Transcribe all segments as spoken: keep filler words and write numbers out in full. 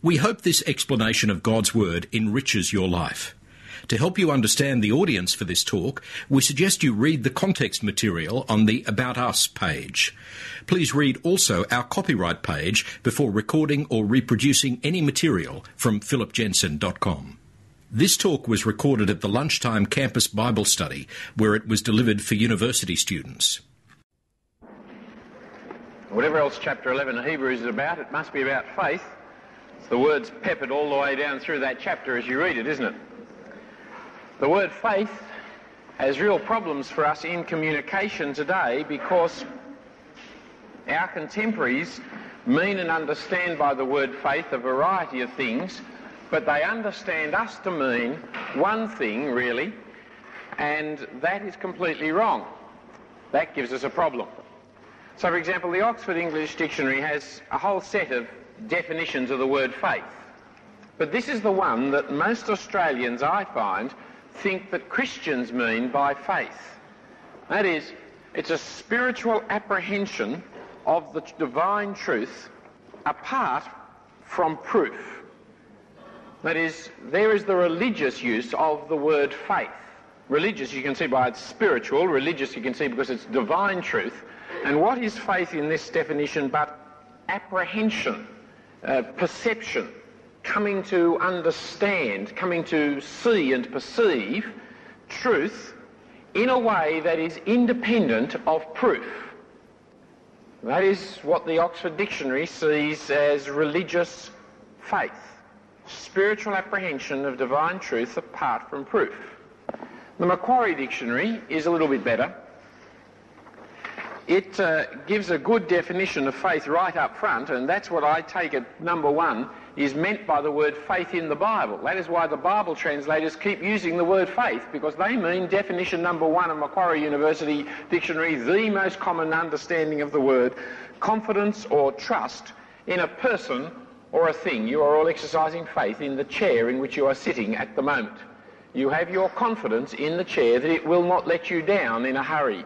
We hope this explanation of God's Word enriches your life. To help you understand the audience for this talk, we suggest you read the context material on the About Us page. Please read also our copyright page before recording or reproducing any material from philip jensen dot com. This talk was recorded at the Lunchtime Campus Bible Study, where it was delivered for university students. Whatever else chapter eleven of Hebrews is about, it must be about faith. The word's peppered all the way down through that chapter as you read it, isn't it? The word faith has real problems for us in communication today because our contemporaries mean and understand by the word faith a variety of things, but they understand us to mean one thing, really, and that is completely wrong. That gives us a problem. So, for example, the Oxford English Dictionary has a whole set of definitions of the word faith. But this is the one that most Australians, I find, think that Christians mean by faith. That is, it's a spiritual apprehension of the divine truth apart from proof. That is, there is the religious use of the word faith. Religious you can see by its spiritual, religious you can see because it's divine truth. And what is faith in this definition but apprehension? Uh, perception, coming to understand, coming to see and perceive truth in a way that is independent of proof. That is what the Oxford Dictionary sees as religious faith, spiritual apprehension of divine truth apart from proof. The Macquarie Dictionary is a little bit better. It uh, gives a good definition of faith right up front, and that's what I take at number one is meant by the word faith in the Bible. That is why the Bible translators keep using the word faith, because they mean definition number one of Macquarie University Dictionary, the most common understanding of the word, confidence or trust in a person or a thing. You are all exercising faith in the chair in which you are sitting at the moment. You have your confidence in the chair that it will not let you down in a hurry.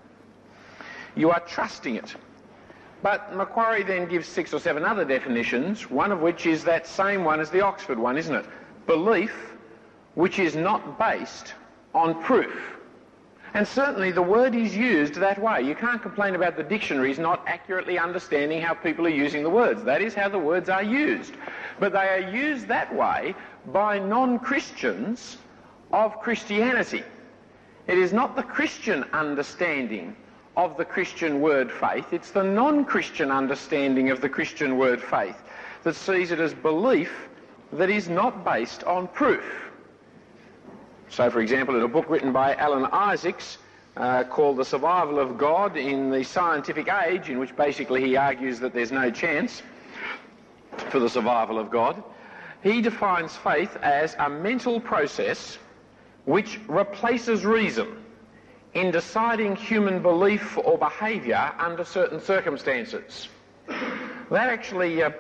You are trusting it. But Macquarie then gives six or seven other definitions, one of which is that same one as the Oxford one, isn't it? Belief which is not based on proof. And certainly the word is used that way. You can't complain about the dictionaries not accurately understanding how people are using the words. That is how the words are used. But they are used that way by non-Christians of Christianity. It is not the Christian understanding of the Christian word faith, it's the non-Christian understanding of the Christian word faith that sees it as belief that is not based on proof. So, for example, in a book written by Alan Isaacs uh, called The Survival of God in the Scientific Age, in which basically he argues that there's no chance for the survival of God, he defines faith as a mental process which replaces reason in deciding human belief or behaviour under certain circumstances. That actually uh,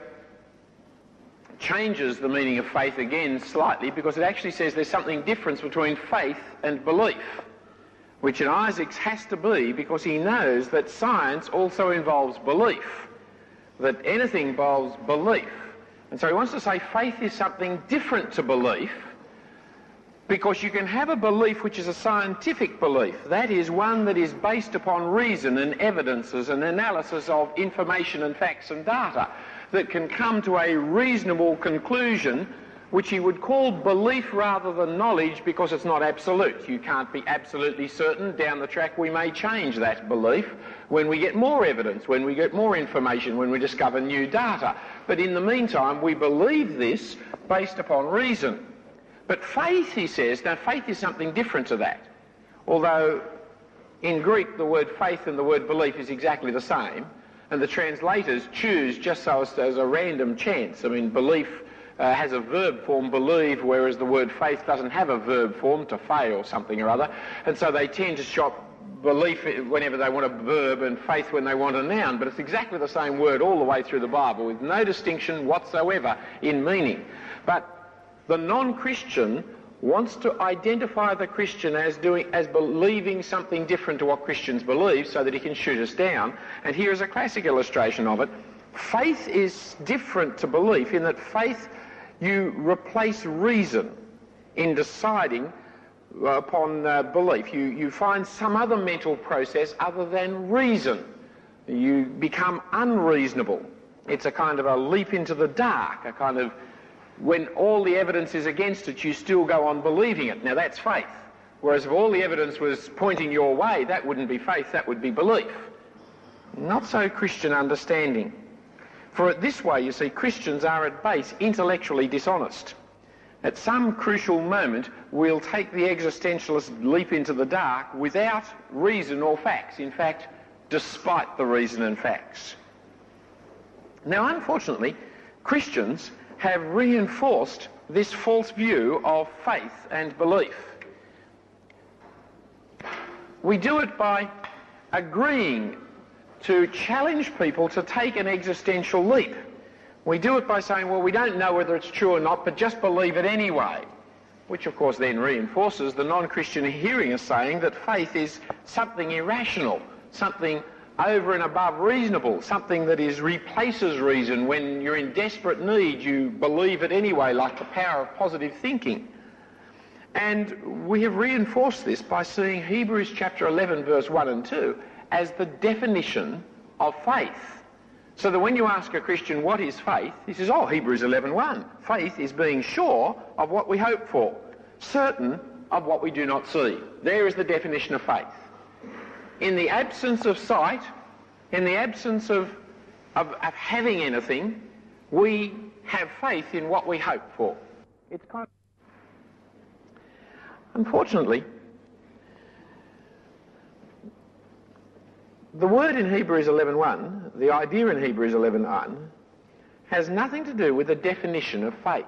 changes the meaning of faith again slightly, because it actually says there's something different between faith and belief, which in Isaacs has to be because he knows that science also involves belief, that anything involves belief. And so he wants to say faith is something different to belief, because you can have a belief which is a scientific belief, that is one that is based upon reason and evidences and analysis of information and facts and data, that can come to a reasonable conclusion, which he would call belief rather than knowledge, because it's not absolute. You can't be absolutely certain. Down the track we may change that belief when we get more evidence, when we get more information, when we discover new data. But in the meantime we believe this based upon reason. But faith, he says, now faith is something different to that. Although in Greek the word faith and the word belief is exactly the same, and the translators choose just so as, as a random chance. I mean, belief uh, has a verb form, believe, whereas the word faith doesn't have a verb form, to fail or something or other, and so they tend to shop belief whenever they want a verb and faith when they want a noun, but it's exactly the same word all the way through the Bible with no distinction whatsoever in meaning. But the non-Christian wants to identify the Christian as doing, as believing something different to what Christians believe so that he can shoot us down. And here is a classic illustration of it. Faith is different to belief in that faith, you replace reason in deciding upon uh, belief. You, you find some other mental process other than reason. You become unreasonable. It's a kind of a leap into the dark, a kind of, when all the evidence is against it, you still go on believing it. Now that's faith. Whereas if all the evidence was pointing your way, that wouldn't be faith, that would be belief. Not so Christian understanding. For this way, you see, Christians are at base intellectually dishonest. At some crucial moment, we'll take the existentialist leap into the dark without reason or facts. In fact, despite the reason and facts. Now, unfortunately, Christians have reinforced this false view of faith and belief. We do it by agreeing to challenge people to take an existential leap. We do it by saying, well, we don't know whether it's true or not, but just believe it anyway, which of course then reinforces the non-Christian hearing us saying that faith is something irrational, something over and above reasonable, something that is replaces reason. When you're in desperate need, you believe it anyway, like the power of positive thinking. And we have reinforced this by seeing Hebrews chapter eleven, verse one and two, as the definition of faith. So that when you ask a Christian, what is faith? He says, oh, Hebrews eleven one. Faith is being sure of what we hope for, certain of what we do not see. There is the definition of faith. In the absence of sight, in the absence of, of, of having anything, we have faith in what we hope for. It's kind of... Unfortunately, the word in Hebrews eleven one, the idea in Hebrews eleven one, has nothing to do with the definition of faith.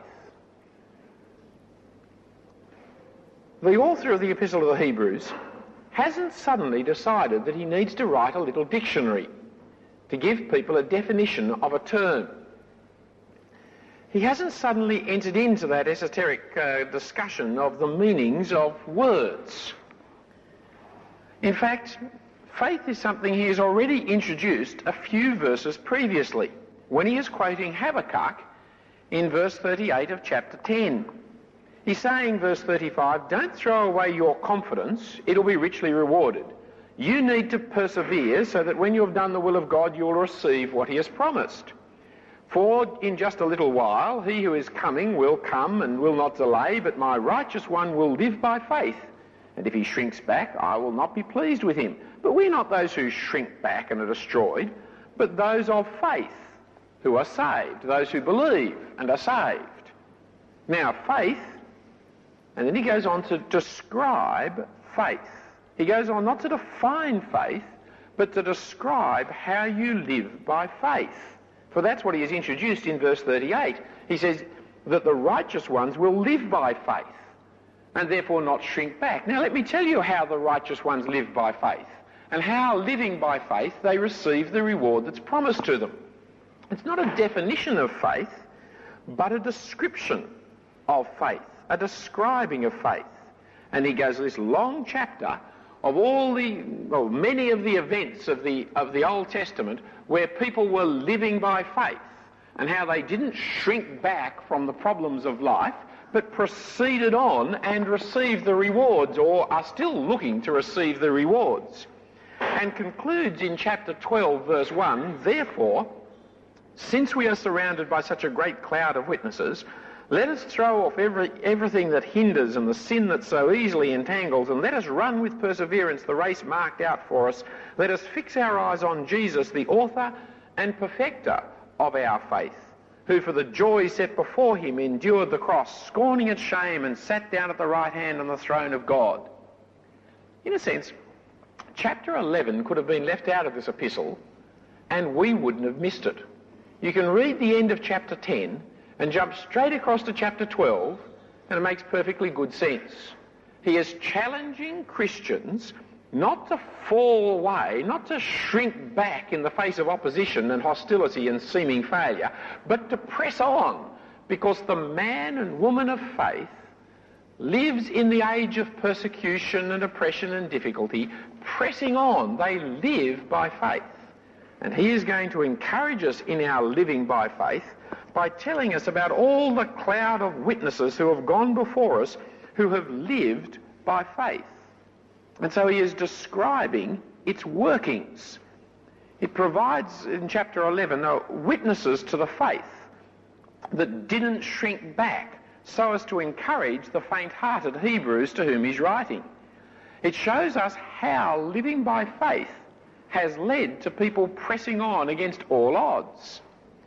The author of the Epistle of the Hebrews hasn't suddenly decided that he needs to write a little dictionary to give people a definition of a term. He hasn't suddenly entered into that esoteric uh, discussion of the meanings of words. In fact, faith is something he has already introduced a few verses previously, when he is quoting Habakkuk in verse thirty-eight of chapter ten. He's saying, verse thirty-five, don't throw away your confidence, it'll be richly rewarded. You need to persevere so that when you have done the will of God, you'll receive what he has promised. For in just a little while, he who is coming will come and will not delay, but my righteous one will live by faith. And if he shrinks back, I will not be pleased with him. But we're not those who shrink back and are destroyed, but those of faith who are saved, those who believe and are saved. Now, faith, and then he goes on to describe faith. He goes on not to define faith, but to describe how you live by faith. For that's what he has introduced in verse thirty-eight. He says that the righteous ones will live by faith and therefore not shrink back. Now let me tell you how the righteous ones live by faith and how, living by faith, they receive the reward that's promised to them. It's not a definition of faith, but a description of faith, a describing of faith. And he goes this long chapter of all the, well, many of the events of the, of the Old Testament where people were living by faith and how they didn't shrink back from the problems of life, but proceeded on and received the rewards, or are still looking to receive the rewards. And concludes in chapter twelve, verse one, therefore, since we are surrounded by such a great cloud of witnesses, let us throw off every, everything that hinders and the sin that so easily entangles, and let us run with perseverance the race marked out for us. Let us fix our eyes on Jesus, the author and perfecter of our faith, who for the joy set before him endured the cross, scorning its shame, and sat down at the right hand on the throne of God. In a sense, chapter eleven could have been left out of this epistle, and we wouldn't have missed it. You can read the end of chapter ten and jump straight across to chapter twelve, and it makes perfectly good sense. He is challenging Christians not to fall away, not to shrink back in the face of opposition and hostility and seeming failure, but to press on, because the man and woman of faith lives in the age of persecution and oppression and difficulty, pressing on. They live by faith. And he is going to encourage us in our living by faith by telling us about all the cloud of witnesses who have gone before us who have lived by faith. And so he is describing its workings. It provides, in chapter eleven, uh, witnesses to the faith that didn't shrink back so as to encourage the faint-hearted Hebrews to whom he's writing. It shows us how living by faith has led to people pressing on against all odds.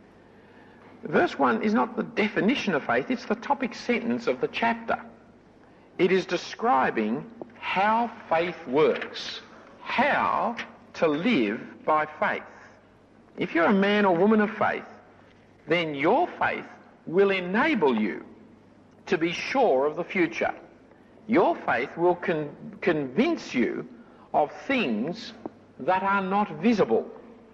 Verse one is not the definition of faith, it's the topic sentence of the chapter. It is describing how faith works, how to live by faith. If you're a man or woman of faith, then your faith will enable you to be sure of the future. Your faith will con- convince you of things that are not visible.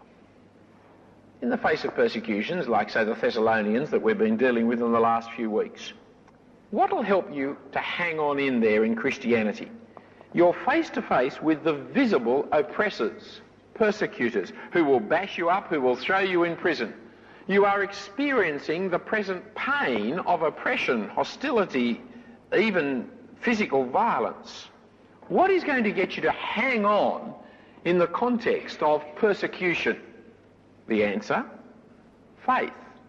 In the face of persecutions, like, say, the Thessalonians that we've been dealing with in the last few weeks, what will help you to hang on in there in Christianity? You're face to face with the visible oppressors, persecutors, who will bash you up, who will throw you in prison. You are experiencing the present pain of oppression, hostility, even physical violence. What is going to get you to hang on in the context of persecution? The answer, faith.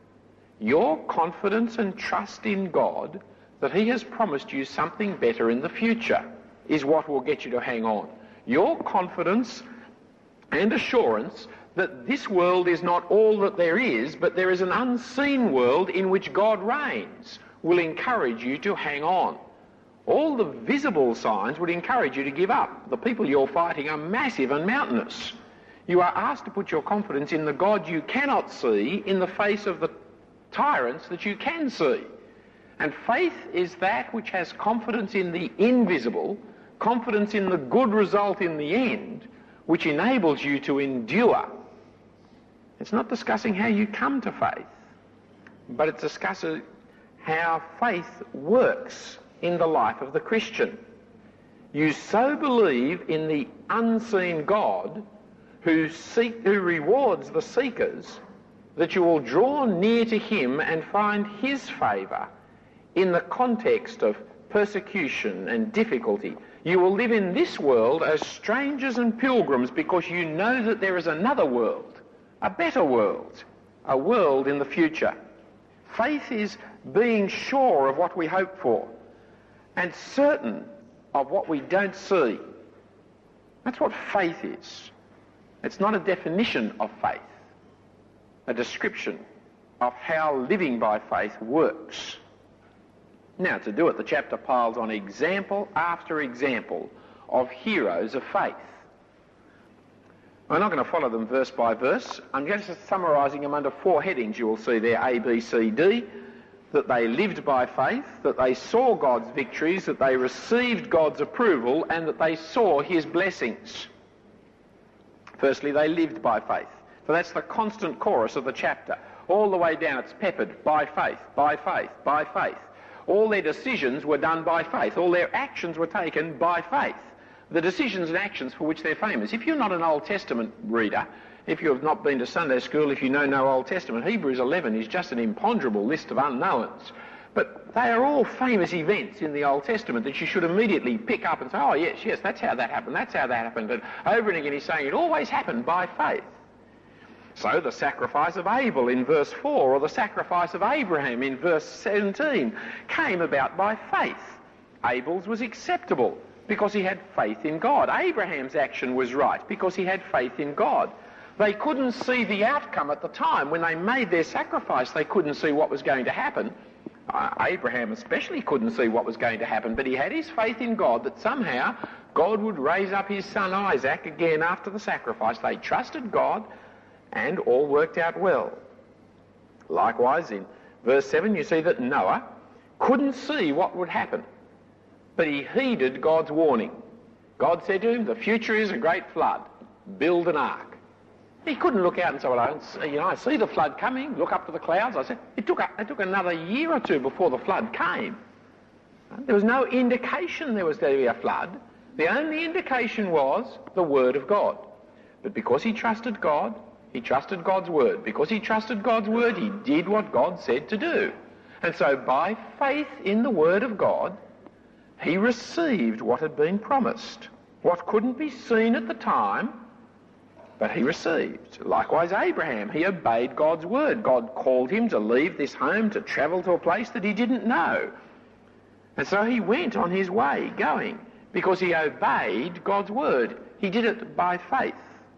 Your confidence and trust in God that he has promised you something better in the future is what will get you to hang on. Your confidence and assurance that this world is not all that there is, but there is an unseen world in which God reigns, will encourage you to hang on. All the visible signs would encourage you to give up. The people you're fighting are massive and mountainous. You are asked to put your confidence in the God you cannot see in the face of the tyrants that you can see. And faith is that which has confidence in the invisible, confidence in the good result in the end, which enables you to endure. It's not discussing how you come to faith, but it's discussing how faith works in the life of the Christian. You so believe in the unseen God who seek, who rewards the seekers, that you will draw near to him and find his favour in the context of persecution and difficulty. You will live in this world as strangers and pilgrims because you know that there is another world, a better world, a world in the future. Faith is being sure of what we hope for and certain of what we don't see. That's what faith is. It's not a definition of faith, a description of how living by faith works. Now, to do it, the chapter piles on example after example of heroes of faith. I'm not going to follow them verse by verse. I'm just summarising them under four headings you will see there, A, B, C, D. That they lived by faith, that they saw God's victories, that they received God's approval, and that they saw his blessings. Firstly, they lived by faith. So that's the constant chorus of the chapter. All the way down it's peppered by faith, by faith, by faith. All their decisions were done by faith. All their actions were taken by faith. The decisions and actions for which they're famous. If you're not an Old Testament reader, if you have not been to Sunday school, if you know no Old Testament, Hebrews eleven is just an imponderable list of unknowns. But they are all famous events in the Old Testament that you should immediately pick up and say, oh yes, yes, that's how that happened, that's how that happened. And over and again he's saying it always happened by faith. So the sacrifice of Abel in verse four, or the sacrifice of Abraham in verse seventeen, came about by faith. Abel's was acceptable because he had faith in God. Abraham's action was right because he had faith in God. They couldn't see the outcome at the time. When they made their sacrifice, they couldn't see what was going to happen. Uh, Abraham especially couldn't see what was going to happen, but he had his faith in God that somehow God would raise up his son Isaac again after the sacrifice. They trusted God, and all worked out well. Likewise, in verse seven, you see that Noah couldn't see what would happen, but he heeded God's warning. God said to him, the future is a great flood. Build an ark. He couldn't look out and say, well, I, don't see, you know, I see the flood coming, look up to the clouds. I said, it took, a, it took another year or two before the flood came. There was no indication there was going to be a flood. The only indication was the word of God. But because he trusted God, He trusted God's word. Because he trusted God's word, he did what God said to do. And so by faith in the word of God, he received what had been promised. What couldn't be seen at the time, but he received. Likewise, Abraham, he obeyed God's word. God called him to leave this home, to travel to a place that he didn't know. And so he went on his way, going, because he obeyed God's word. He did it by faith.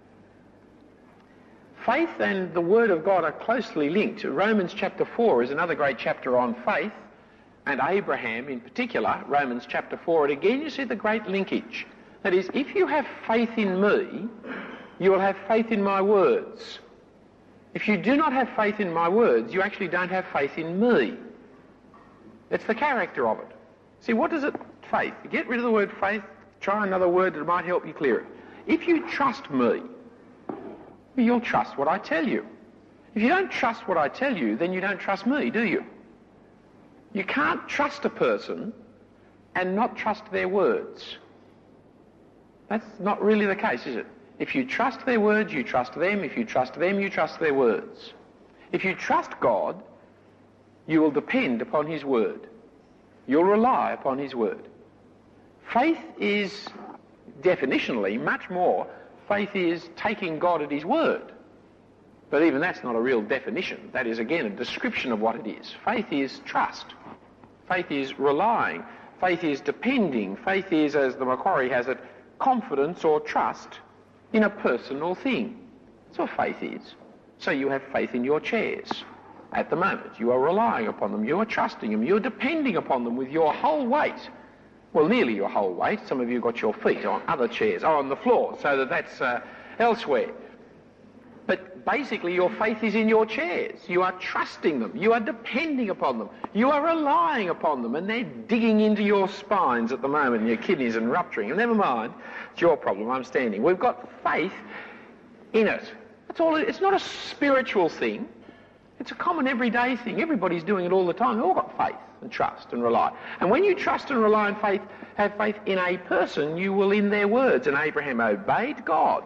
Faith and the word of God are closely linked. Romans chapter four is another great chapter on faith, and Abraham in particular, Romans chapter four. And again you see the great linkage. That is, if you have faith in me, you will have faith in my words. If you do not have faith in my words, you actually don't have faith in me. It's the character of it. See, what is it? Faith. Get rid of the word faith, try another word that might help you clear it. If you trust me, you'll trust what I tell you. If you don't trust what I tell you, then you don't trust me, do you? You can't trust a person and not trust their words. That's not really the case, is it? If you trust their words, you trust them. If you trust them, you trust their words. If you trust God, you will depend upon his word. You'll rely upon his word. Faith is, definitionally, much more, faith is taking God at his word. But even that's not a real definition. That is, again, a description of what it is. Faith is trust. Faith is relying. Faith is depending. Faith is, as the Macquarie has it, confidence or trust in a person or thing. That's what faith is. So you have faith in your chairs. At the moment, you are relying upon them. You are trusting them. You're depending upon them with your whole weight. Well, nearly your whole weight. Some of you got your feet on other chairs, or on the floor, so that that's uh, elsewhere. But basically your faith is in your chairs. You are trusting them. You are depending upon them. You are relying upon them, and they're digging into your spines at the moment, and your kidneys and rupturing. And never mind, it's your problem, I'm standing. We've got faith in it. That's all. It's not a spiritual thing. It's a common everyday thing. Everybody's doing it all the time. We've all got faith and trust and rely. And when you trust and rely and faith, have faith in a person, you will in their words. And Abraham obeyed God.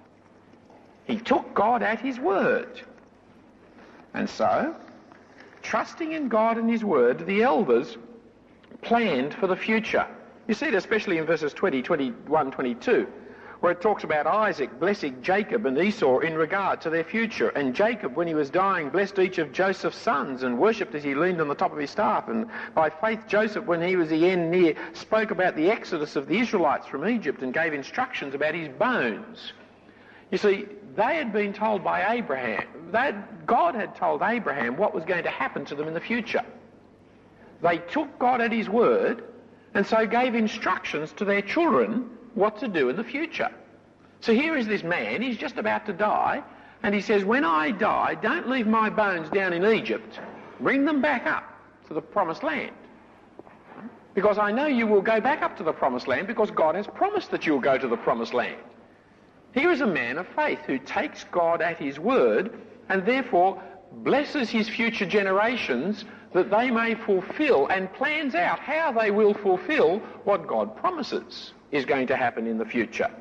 He took God at his word. And so, trusting in God and his word, the elders planned for the future. You see it especially in verses twenty, twenty-one, twenty-two, where it talks about Isaac blessing Jacob and Esau in regard to their future. And Jacob, when he was dying, blessed each of Joseph's sons and worshipped as he leaned on the top of his staff. And by faith, Joseph, when he was the end near, spoke about the exodus of the Israelites from Egypt and gave instructions about his bones. You see, they had been told by Abraham, that God had told Abraham what was going to happen to them in the future. They took God at his word and so gave instructions to their children what to do in the future. So here is this man, he's just about to die, and he says, when I die, don't leave my bones down in Egypt, bring them back up to the promised land. Because I know you will go back up to the promised land because God has promised that you'll go to the promised land. Here is a man of faith who takes God at his word and therefore blesses his future generations that they may fulfill, and plans out how they will fulfill what God promises is going to happen in the future.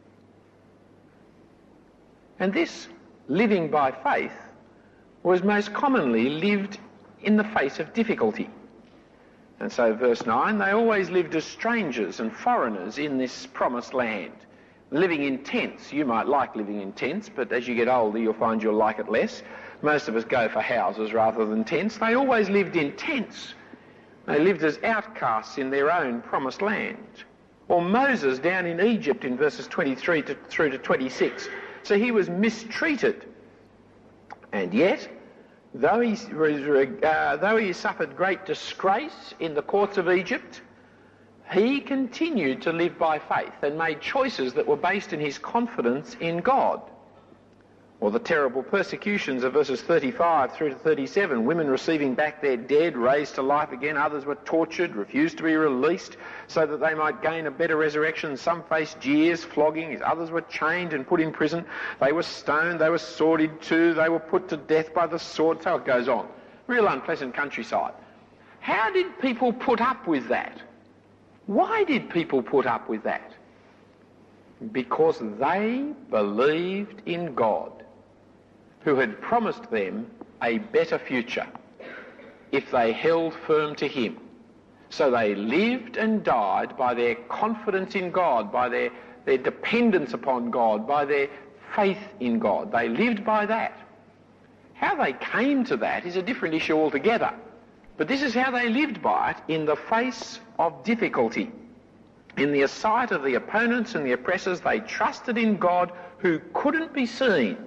And this living by faith was most commonly lived in the face of difficulty. And so verse nine, they always lived as strangers and foreigners in this promised land. Living in tents. You might like living in tents, but as you get older you'll find you'll like it less. Most of us go for houses rather than tents. They always lived in tents. They lived as outcasts in their own promised land. Or Moses down in Egypt in verses twenty-three to, through to twenty-six. So he was mistreated. And yet, though he, uh, though he suffered great disgrace in the courts of Egypt, he continued to live by faith and made choices that were based in his confidence in God. Or the terrible persecutions of verses thirty-five through to thirty-seven, women receiving back their dead, raised to life again. Others were tortured, refused to be released so that they might gain a better resurrection. Some faced jeers, flogging. Others were chained and put in prison. They were stoned, they were sworded too, they were put to death by the sword. So it goes on. Real unpleasant countryside. How did people put up with that? Why did people put up with that? Because they believed in God. who had promised them a better future if they held firm to him. So they lived and died by their confidence in God, by their, their dependence upon God, by their faith in God. They lived by that. How they came to that is a different issue altogether. But this is how they lived by it in the face of difficulty. In the sight of the opponents and the oppressors, they trusted in God who couldn't be seen,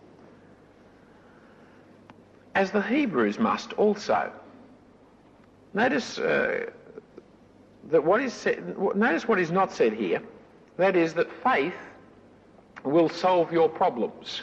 as the Hebrews must also. Notice uh, that what is said, notice what is not said here. That is that faith will solve your problems.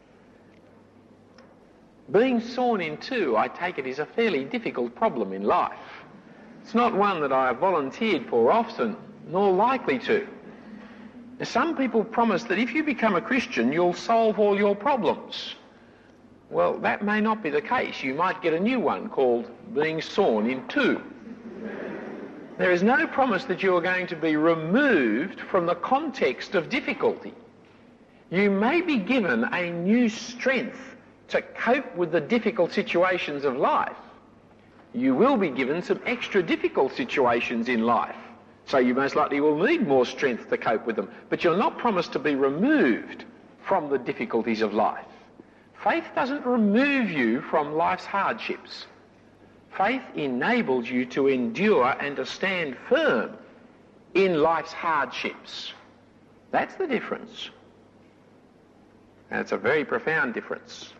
Being sawn in two, I take it, is a fairly difficult problem in life. It's not one that I have volunteered for often, nor likely to. Some people promise that if you become a Christian, you'll solve all your problems. Well, that may not be the case. You might get a new one called being sawn in two. There is no promise that you are going to be removed from the context of difficulty. You may be given a new strength to cope with the difficult situations of life. You will be given some extra difficult situations in life, so you most likely will need more strength to cope with them. But you're not promised to be removed from the difficulties of life. Faith doesn't remove you from life's hardships. Faith enables you to endure and to stand firm in life's hardships. That's the difference. And it's a very profound difference.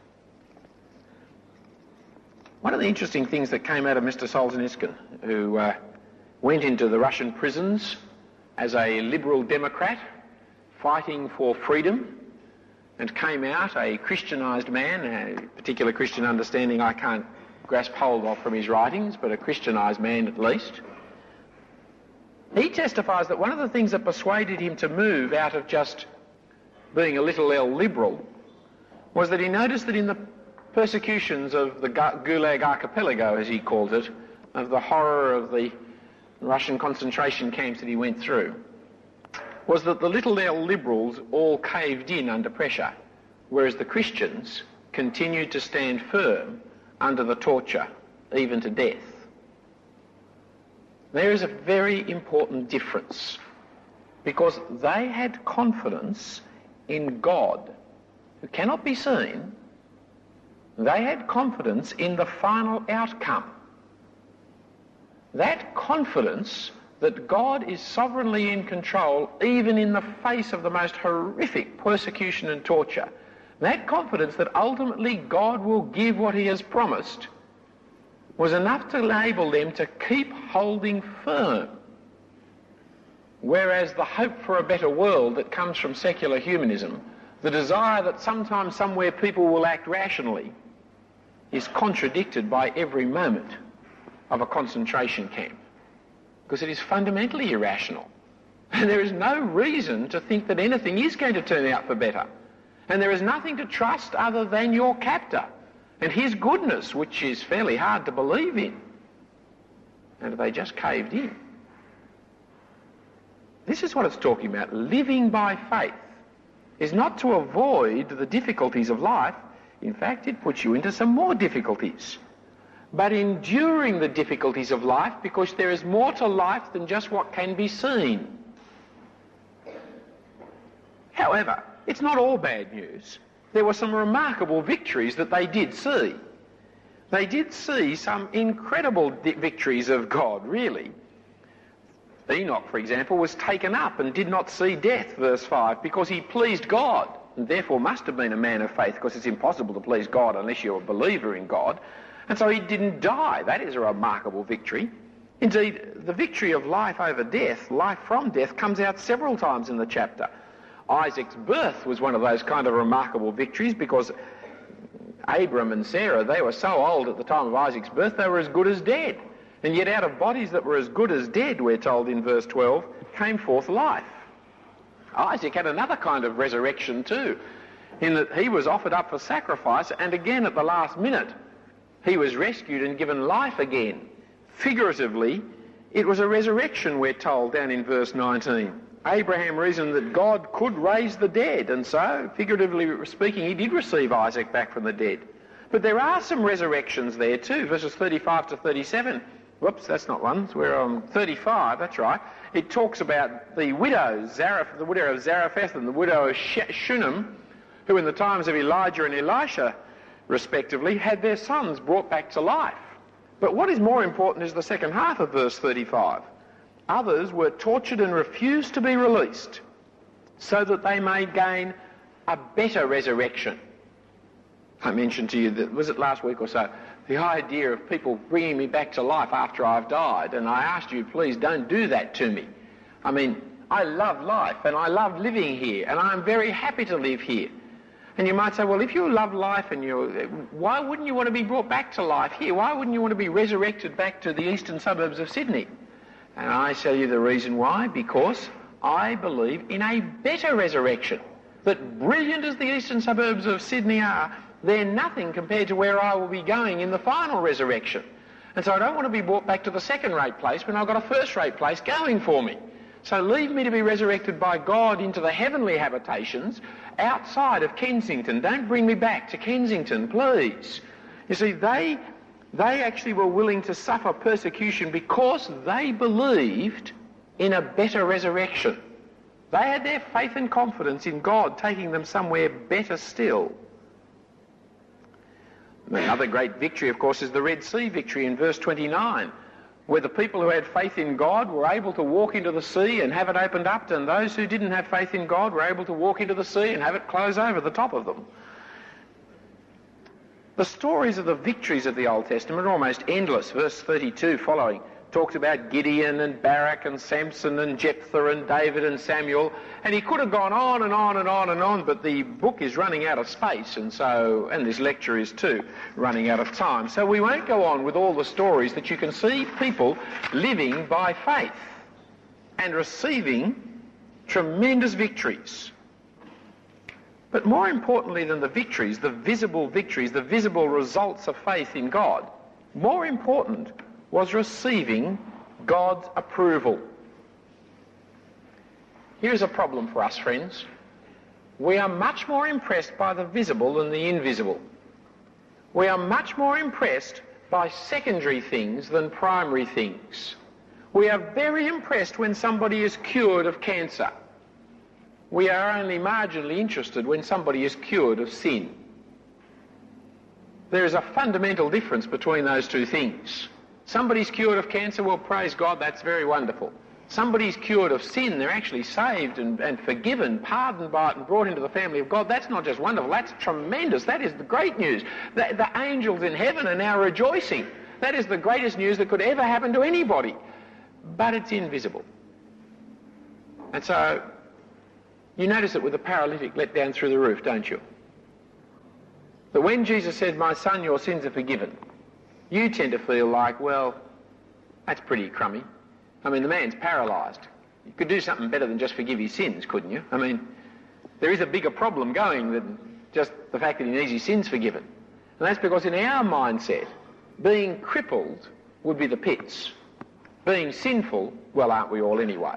One of the interesting things that came out of Mister Solzhenitsyn, who uh, went into the Russian prisons as a liberal Democrat fighting for freedom, and came out a Christianised man, a particular Christian understanding I can't grasp hold of from his writings, but a Christianised man at least. He testifies that one of the things that persuaded him to move out of just being a little L liberal was that he noticed that in the persecutions of the Gulag Archipelago, as he called it, of the horror of the Russian concentration camps that he went through, was that the little L liberals all caved in under pressure, whereas the Christians continued to stand firm under the torture, even to death. There is a very important difference, because they had confidence in God, who cannot be seen. They had confidence in the final outcome. That confidence that God is sovereignly in control, even in the face of the most horrific persecution and torture, that confidence that ultimately God will give what he has promised, was enough to enable them to keep holding firm. Whereas the hope for a better world that comes from secular humanism, the desire that sometime, somewhere people will act rationally, is contradicted by every moment of a concentration camp, because it is fundamentally irrational. And there is no reason to think that anything is going to turn out for better. And there is nothing to trust other than your captor and his goodness, which is fairly hard to believe in. And they just caved in. This is what it's talking about. Living by faith is not to avoid the difficulties of life. In fact, it puts you into some more difficulties. But enduring the difficulties of life, because there is more to life than just what can be seen. However, it's not all bad news. There were some remarkable victories that they did see. They did see some incredible di- victories of God, really. Enoch, for example, was taken up and did not see death, verse five, because he pleased God, and therefore must have been a man of faith, because it's impossible to please God unless you're a believer in God. And so he didn't die. That is a remarkable victory. Indeed, the victory of life over death, life from death, comes out several times in the chapter. Isaac's birth was one of those kind of remarkable victories, because Abram and Sarah, they were so old at the time of Isaac's birth, they were as good as dead. And yet out of bodies that were as good as dead, we're told in verse twelve, came forth life. Isaac had another kind of resurrection too, in that he was offered up for sacrifice, and again at the last minute he was rescued and given life again. Figuratively, it was a resurrection, we're told down in verse nineteen. Abraham reasoned that God could raise the dead, and so, figuratively speaking, he did receive Isaac back from the dead. But there are some resurrections there too, verses thirty-five to thirty-seven. Whoops, that's not one. It's where I'm thirty-five, that's right. It talks about the widows, Zareph, the widow of Zarephath and the widow of Shunem, who in the times of Elijah and Elisha, respectively, had their sons brought back to life. But what is more important is the second half of verse thirty-five. Others were tortured and refused to be released, so that they may gain a better resurrection. I mentioned to you that, was it last week or so, the idea of people bringing me back to life after I've died, and I asked you, please don't do that to me. I mean, I love life and I love living here, and I'm very happy to live here. And you might say, well, if you love life, and you, why wouldn't you want to be brought back to life here? Why wouldn't you want to be resurrected back to the eastern suburbs of Sydney? And I tell you the reason why, because I believe in a better resurrection. That brilliant as the eastern suburbs of Sydney are, they're nothing compared to where I will be going in the final resurrection. And so I don't want to be brought back to the second-rate place when I've got a first-rate place going for me. So leave me to be resurrected by God into the heavenly habitations outside of Kensington. Don't bring me back to Kensington, please. You see, they... They actually were willing to suffer persecution because they believed in a better resurrection. They had their faith and confidence in God taking them somewhere better still. Another great victory, of course, is the Red Sea victory in verse twenty-nine, where the people who had faith in God were able to walk into the sea and have it opened up, and those who didn't have faith in God were able to walk into the sea and have it close over the top of them. The stories of the victories of the Old Testament are almost endless. Verse thirty-two following talks about Gideon and Barak and Samson and Jephthah and David and Samuel, and he could have gone on and on and on and on, but the book is running out of space, and so, and this lecture is too, running out of time. So we won't go on with all the stories, that you can see people living by faith and receiving tremendous victories. But more importantly than the victories, the visible victories, the visible results of faith in God, more important was receiving God's approval. Here's a problem for us, friends. We are much more impressed by the visible than the invisible. We are much more impressed by secondary things than primary things. We are very impressed when somebody is cured of cancer. We are only marginally interested when somebody is cured of sin. There is a fundamental difference between those two things. Somebody's cured of cancer, well, praise God, that's very wonderful. Somebody's cured of sin, they're actually saved and, and forgiven, pardoned by it and brought into the family of God. That's not just wonderful, that's tremendous. That is the great news. The, the angels in heaven are now rejoicing. That is the greatest news that could ever happen to anybody. But it's invisible. And so, you notice it with the paralytic let down through the roof, don't you? That when Jesus said, my son, your sins are forgiven, you tend to feel like, well, that's pretty crummy. I mean, the man's paralysed. You could do something better than just forgive his sins, couldn't you? I mean, there is a bigger problem going than just the fact that he needs his sins forgiven. And that's because in our mindset, being crippled would be the pits. Being sinful, well, aren't we all anyway?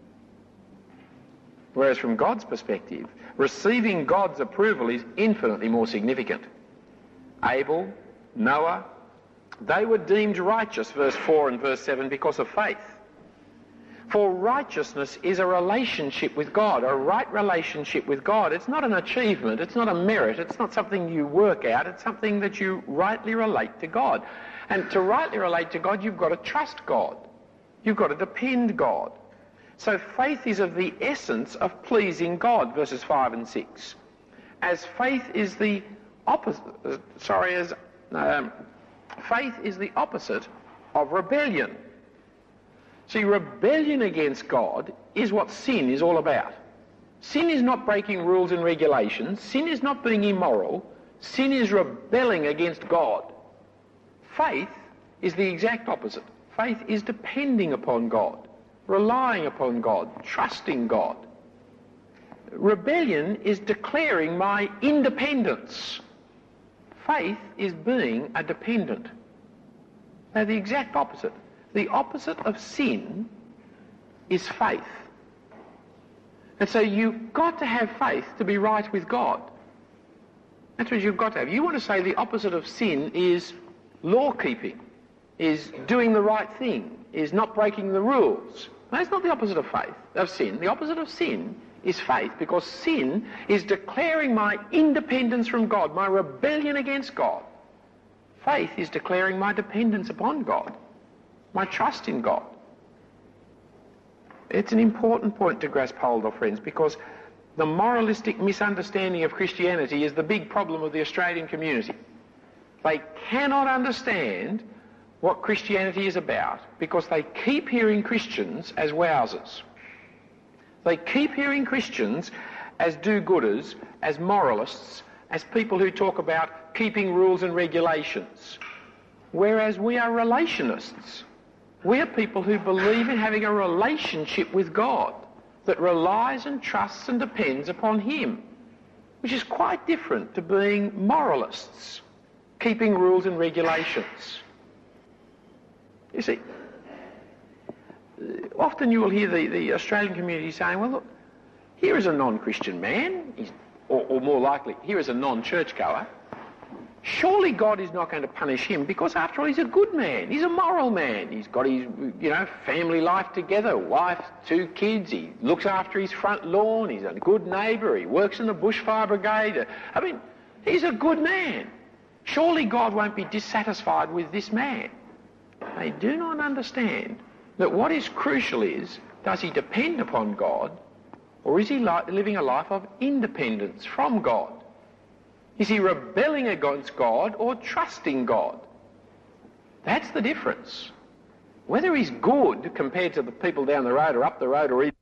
Whereas from God's perspective, receiving God's approval is infinitely more significant. Abel, Noah, they were deemed righteous, verse four and verse seven, because of faith. For righteousness is a relationship with God, a right relationship with God. It's not an achievement, it's not a merit, it's not something you work out, it's something that you rightly relate to God. And to rightly relate to God, you've got to trust God. You've got to depend God. So faith is of the essence of pleasing God, verses five and six. As faith is the opposite, uh, sorry, as um, faith is the opposite of rebellion. See, rebellion against God is what sin is all about. Sin is not breaking rules and regulations. Sin is not being immoral. Sin is rebelling against God. Faith is the exact opposite. Faith is depending upon God, relying upon God, trusting God. Rebellion is declaring my independence. Faith is being a dependent. They're the exact opposite. The opposite of sin is faith. And so you've got to have faith to be right with God. That's what you've got to have. You want to say the opposite of sin is law-keeping, is doing the right thing, is not breaking the rules. That's not the opposite of faith, of sin. The opposite of sin is faith, because sin is declaring my independence from God, my rebellion against God. Faith is declaring my dependence upon God, my trust in God. It's an important point to grasp hold of, friends, because the moralistic misunderstanding of Christianity is the big problem of the Australian community. They cannot understand what Christianity is about because they keep hearing Christians as wowsers. They keep hearing Christians as do-gooders, as moralists, as people who talk about keeping rules and regulations, whereas we are relationists. We are people who believe in having a relationship with God that relies and trusts and depends upon Him, which is quite different to being moralists, keeping rules and regulations. You see, often you will hear the, the Australian community saying, well, look, here is a non-Christian man, he's, or, or more likely, here is a non-churchgoer. Surely God is not going to punish him because, after all, he's a good man. He's a moral man. He's got his, you know, family life together, wife, two kids. He looks after his front lawn. He's a good neighbour. He works in the bushfire brigade. I mean, he's a good man. Surely God won't be dissatisfied with this man. They do not understand that what is crucial is, does he depend upon God, or is he li- living a life of independence from God? Is he rebelling against God or trusting God? That's the difference. Whether he's good compared to the people down the road or up the road or even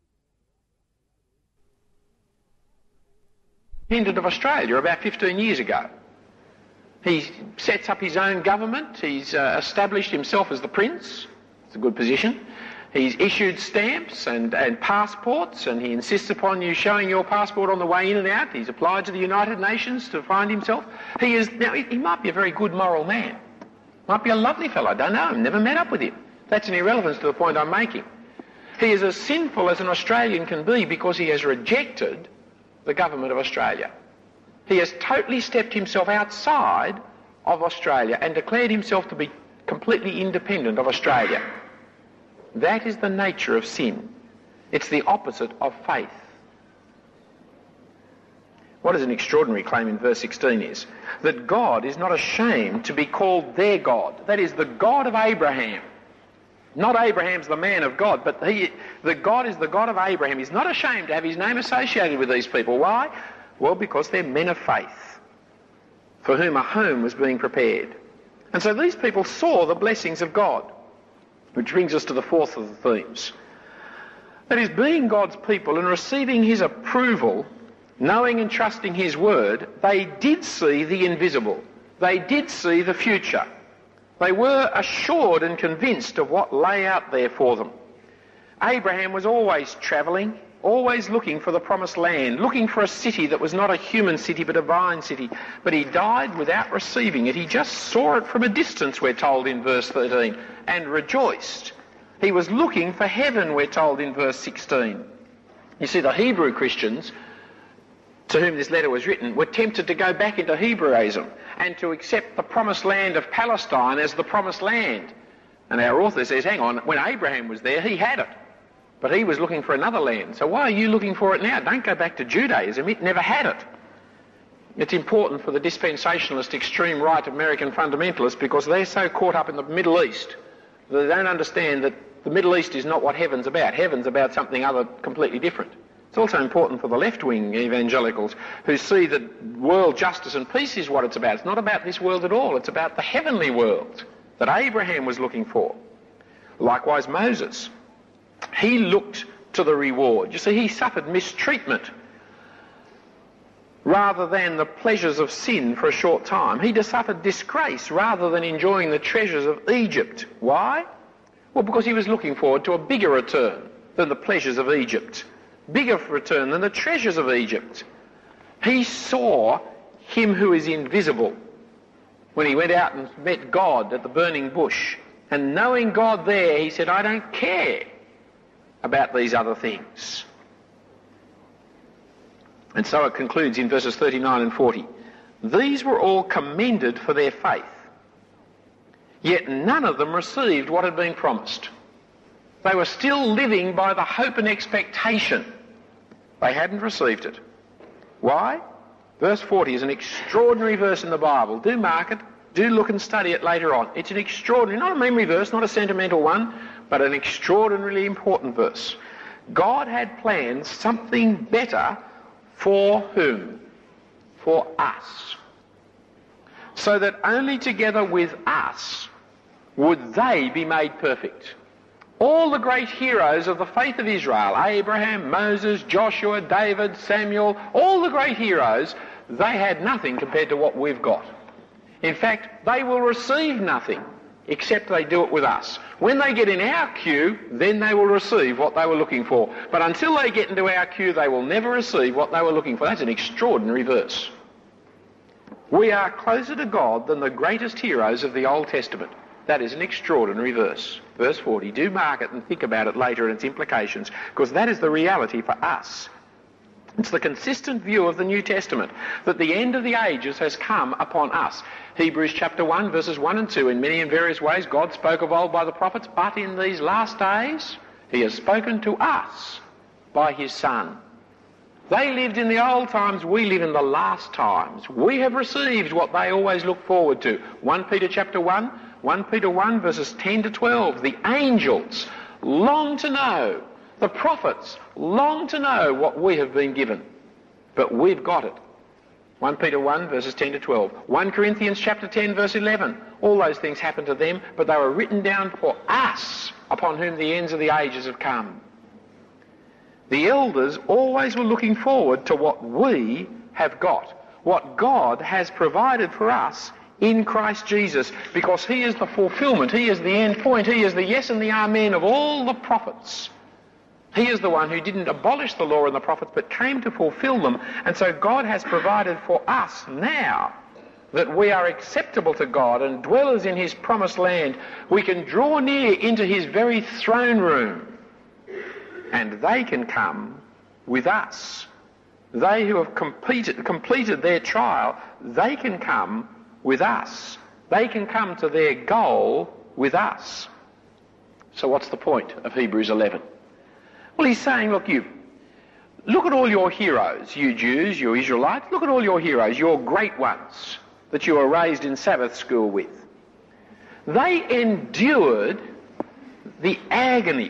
independent of Australia about fifteen years ago. He sets up his own government. He's uh, established himself as the prince. It's a good position. He's issued stamps and, and passports, and he insists upon you showing your passport on the way in and out. He's applied to the United Nations to find himself. He is now. He, he might be a very good moral man. Might be a lovely fellow. I don't know. I've never met up with him. That's an irrelevance to the point I'm making. He is as sinful as an Australian can be because he has rejected the government of Australia. He has totally stepped himself outside of Australia and declared himself to be completely independent of Australia. That is the nature of sin. It's the opposite of faith. What is an extraordinary claim in verse sixteen is that God is not ashamed to be called their God. That is, the God of Abraham. Not Abraham's the man of God, but he, the God is the God of Abraham. He's not ashamed to have his name associated with these people. Why? Well, because they're men of faith, for whom a home was being prepared. And so these people saw the blessings of God. Which brings us to the fourth of the themes. That is, being God's people and receiving his approval, knowing and trusting his word, they did see the invisible. They did see the future. They were assured and convinced of what lay out there for them. Abraham was always travelling, always looking for the promised land, looking for a city that was not a human city but a divine city. But he died without receiving it. He just saw it from a distance, we're told in verse thirteen, and rejoiced. He was looking for heaven, we're told in verse sixteen. You see, the Hebrew Christians, to whom this letter was written, were tempted to go back into Hebraism and to accept the promised land of Palestine as the promised land. And our author says, hang on, when Abraham was there, he had it. But he was looking for another land. So why are you looking for it now? Don't go back to Judaism. It never had it. It's important for the dispensationalist, extreme right American fundamentalists because they're so caught up in the Middle East that they don't understand that the Middle East is not what heaven's about. Heaven's about something other completely different. It's also important for the left-wing evangelicals who see that world justice and peace is what it's about. It's not about this world at all. It's about the heavenly world that Abraham was looking for. Likewise, Moses. He looked to the reward. You see, he suffered mistreatment rather than the pleasures of sin for a short time. He just suffered disgrace rather than enjoying the treasures of Egypt. Why? Well, because he was looking forward to a bigger return than the pleasures of Egypt. Bigger return than the treasures of Egypt. He saw him who is invisible when he went out and met God at the burning bush. And knowing God there, he said, I don't care about these other things. And so it concludes in verses thirty-nine and forty. These were all commended for their faith, yet none of them received what had been promised. They were still living by the hope and expectation. They hadn't received it. Why? Verse forty is an extraordinary verse in the Bible. Do mark it. Do look and study it later on. It's an extraordinary, not a memory verse, not a sentimental one, but an extraordinarily important verse. God had planned something better for whom? For us. So that only together with us would they be made perfect. All the great heroes of the faith of Israel, Abraham, Moses, Joshua, David, Samuel, all the great heroes, they had nothing compared to what we've got. In fact, they will receive nothing except they do it with us. When they get in our queue, then they will receive what they were looking for. But until they get into our queue, they will never receive what they were looking for. That's an extraordinary verse. We are closer to God than the greatest heroes of the Old Testament. That is an extraordinary verse. Verse forty. Do mark it and think about it later and its implications, because that is the reality for us. It's the consistent view of the New Testament that the end of the ages has come upon us. Hebrews chapter one, verses one and two. In many and various ways God spoke of old by the prophets, but in these last days he has spoken to us by his Son. They lived in the old times, we live in the last times. We have received what they always look forward to. First Peter chapter one, First Peter one, verses ten to twelve. The angels long to know, the prophets long to know what we have been given. But we've got it. First Peter one, verses ten to twelve. First Corinthians chapter ten, verse eleven. All those things happened to them, but they were written down for us, upon whom the ends of the ages have come. The elders always were looking forward to what we have got, what God has provided for us in Christ Jesus, because he is the fulfilment, he is the end point, he is the yes and the amen of all the prophets. He is the one who didn't abolish the law and the prophets, but came to fulfill them. And so God has provided for us now that we are acceptable to God and dwellers in his promised land. We can draw near into his very throne room, and they can come with us. They who have completed, completed their trial, they can come with us. They can come to their goal with us. So what's the point of Hebrews eleven? Well, he's saying, look, you, look at all your heroes, you Jews, you Israelites, look at all your heroes, your great ones that you were raised in Sabbath school with. They endured the agony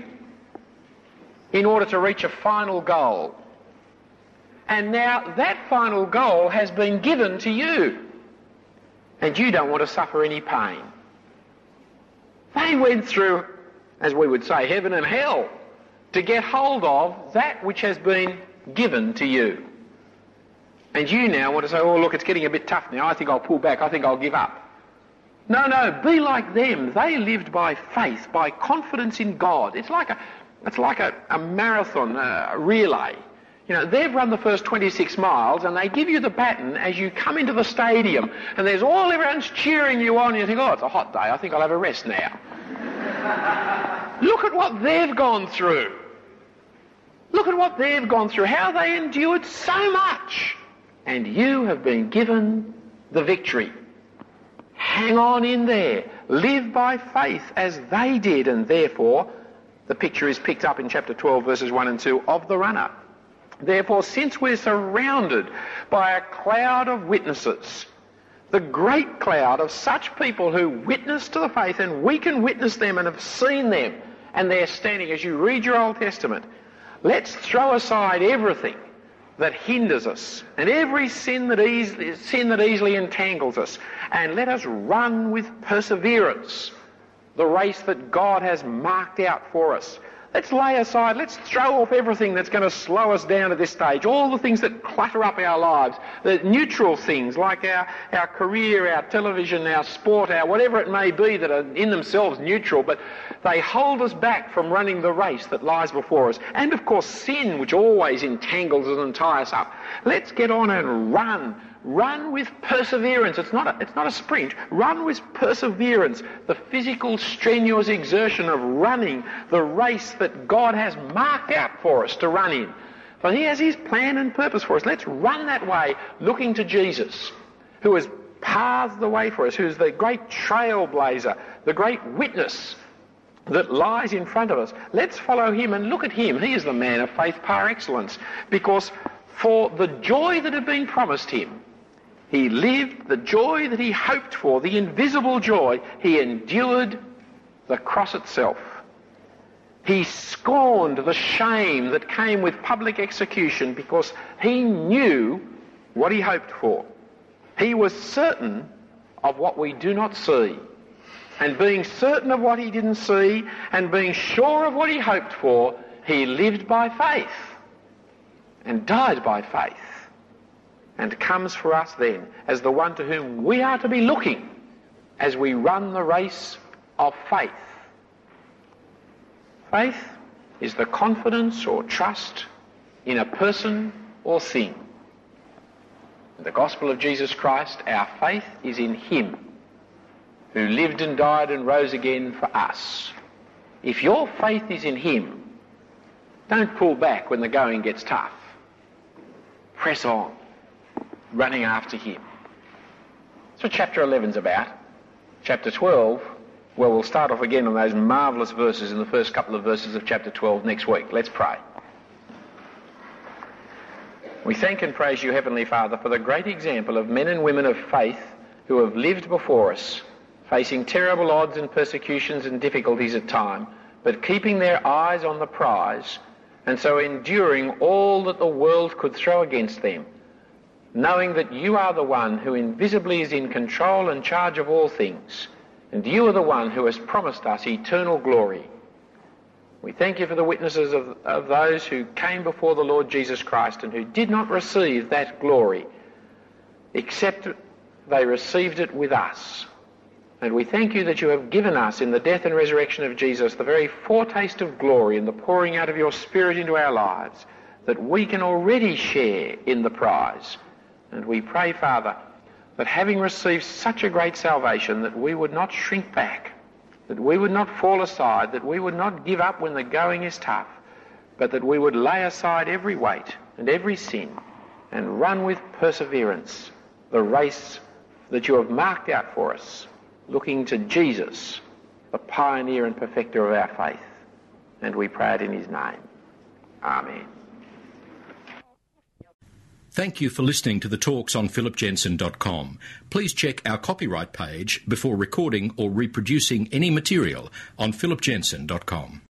in order to reach a final goal. And now that final goal has been given to you. And you don't want to suffer any pain. They went through, as we would say, heaven and hell to get hold of that which has been given to you. And you now want to say, oh, look, it's getting a bit tough now. I think I'll pull back. I think I'll give up. No, no, be like them. They lived by faith, by confidence in God. It's like a, it's like a, a marathon, a relay. You know, they've run the first twenty-six miles and they give you the baton as you come into the stadium, and there's all, everyone's cheering you on, and you think, oh, it's a hot day, I think I'll have a rest now. Look at what they've gone through. Look at what they've gone through, how they endured so much. And you have been given the victory. Hang on in there. Live by faith as they did, and therefore the picture is picked up in chapter twelve, verses one and two of the runner. Therefore, since we're surrounded by a cloud of witnesses, the great cloud of such people who witness to the faith, and we can witness them and have seen them, and they're standing, as you read your Old Testament, let's throw aside everything that hinders us and every sin that, easily, sin that easily entangles us, and let us run with perseverance the race that God has marked out for us. Let's lay aside, let's throw off everything that's going to slow us down at this stage, all the things that clutter up our lives, the neutral things like our, our career, our television, our sport, our whatever it may be that are in themselves neutral, but they hold us back from running the race that lies before us. And of course sin, which always entangles us and ties us up. Let's get on and run. Run with perseverance. It's not a, it's not a sprint. Run with perseverance. The physical, strenuous exertion of running the race that God has marked out for us to run in. So he has his plan and purpose for us. Let's run that way, looking to Jesus, who has pathed the way for us, who's the great trailblazer, the great witness that lies in front of us. Let's follow him and look at him. He is the man of faith par excellence, because for the joy that had been promised him, he lived the joy that he hoped for, the invisible joy. He endured the cross itself. He scorned the shame that came with public execution, because he knew what he hoped for. He was certain of what we do not see. And being certain of what he didn't see, and being sure of what he hoped for, he lived by faith and died by faith, and comes for us then as the one to whom we are to be looking as we run the race of faith. Faith is the confidence or trust in a person or thing. In the gospel of Jesus Christ, our faith is in him who lived and died and rose again for us. If your faith is in him, don't pull back when the going gets tough. Press on, running after him. That's what chapter eleven's about. Chapter twelve, well, we'll start off again on those marvellous verses in the first couple of verses of chapter twelve next week. Let's pray. We thank and praise you, Heavenly Father, for the great example of men and women of faith who have lived before us, facing terrible odds and persecutions and difficulties at times, but keeping their eyes on the prize, and so enduring all that the world could throw against them, knowing that you are the one who invisibly is in control and charge of all things, and you are the one who has promised us eternal glory. We thank you for the witnesses of, of those who came before the Lord Jesus Christ and who did not receive that glory, except they received it with us. And we thank you that you have given us in the death and resurrection of Jesus the very foretaste of glory and the pouring out of your Spirit into our lives, that we can already share in the prize. And we pray, Father, that having received such a great salvation, that we would not shrink back, that we would not fall aside, that we would not give up when the going is tough, but that we would lay aside every weight and every sin and run with perseverance the race that you have marked out for us, looking to Jesus, the pioneer and perfecter of our faith. And we pray it in his name. Amen. Thank you for listening to the talks on philip jensen dot com. Please check our copyright page before recording or reproducing any material on philip jensen dot com.